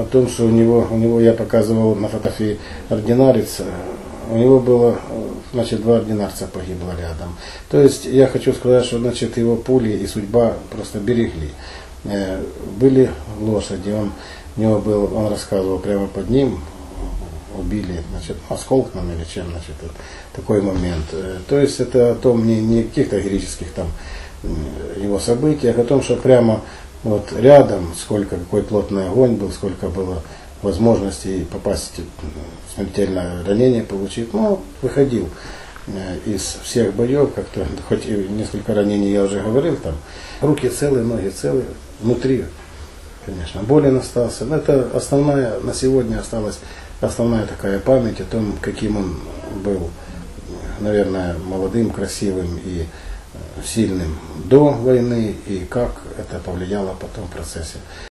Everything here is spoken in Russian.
том, что у него я показывал на фотографии ординарец, у него было, значит, 2 ординарца погибло рядом. То есть я хочу сказать, что, значит, его пули и судьба просто берегли. Были лошади, он рассказывал, прямо под ним убили, значит, осколком или чем, значит, вот такой момент. То есть это о том, не каких-то героических там его событиях, а о том, что прямо вот рядом, какой плотный огонь был, сколько было возможностей попасть, смертельное ранение получить. Но выходил из всех боев, как-то, хоть и несколько ранений я уже говорил, там, руки целые, ноги целые, внутри, конечно, болен остался. Но это на сегодня осталась основная такая память о том, каким он был, наверное, молодым, красивым и сильным до войны, и как это повлияло потом в процессе.